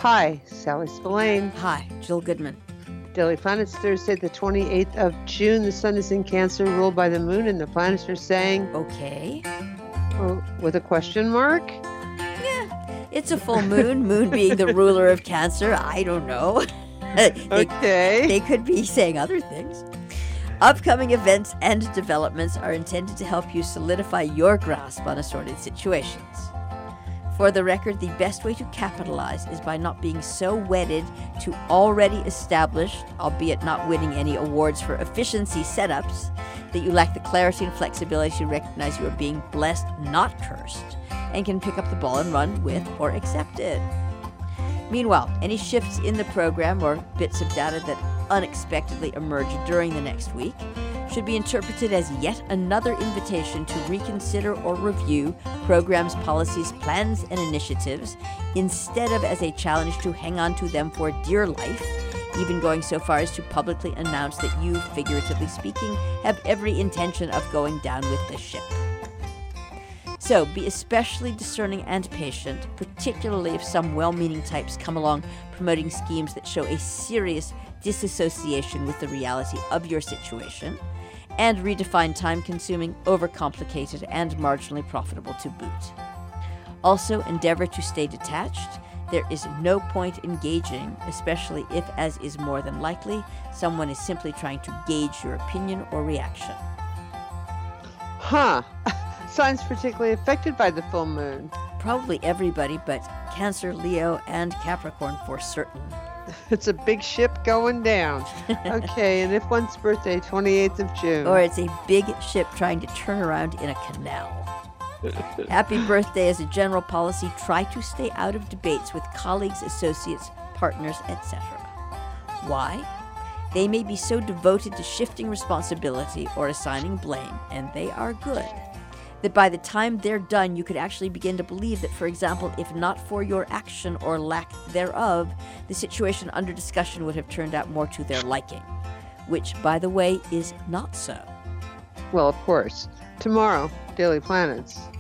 Hi, Sally Spillane. Hi, Jill Goodman. Daily Planets, Thursday, the 28th of June. The sun is in Cancer, ruled by the moon, and the planets are saying, Okay. well, with a question mark? Yeah, it's a full moon, moon being the ruler of Cancer. I don't know. Okay. They could be saying other things. Upcoming events and developments are intended to help you solidify your grasp on assorted situations. For the record, the best way to capitalize is by not being so wedded to already established, albeit not winning any awards for efficiency setups, that you lack the clarity and flexibility to recognize you are being blessed, not cursed, and can pick up the ball and run with or accept it. Meanwhile, any shifts in the program or bits of data that unexpectedly emerge during the next week should be interpreted as yet another invitation to reconsider or review programs, policies, plans, and initiatives, instead of as a challenge to hang on to them for dear life, even going so far as to publicly announce that you, figuratively speaking, have every intention of going down with the ship. So be especially discerning and patient, particularly if some well-meaning types come along promoting schemes that show a serious disassociation with the reality of your situation, and redefine time-consuming, overcomplicated, and marginally profitable to boot. Also, endeavor to stay detached. There is no point engaging, especially if, as is more than likely, someone is simply trying to gauge your opinion or reaction. Huh. Signs particularly affected by the full moon. Probably everybody, but Cancer, Leo, and Capricorn for certain. It's a big ship going down. Okay, and if one's birthday, 28th of June. Or it's a big ship trying to turn around in a canal. Happy birthday. As a general policy, try to stay out of debates with colleagues, associates, partners, etc. Why? They may be so devoted to shifting responsibility or assigning blame, and they are good, that by the time they're done, you could actually begin to believe that, for example, if not for your action or lack thereof, the situation under discussion would have turned out more to their liking, which, by the way, is not so. Well, of course. Tomorrow, Daily Planets.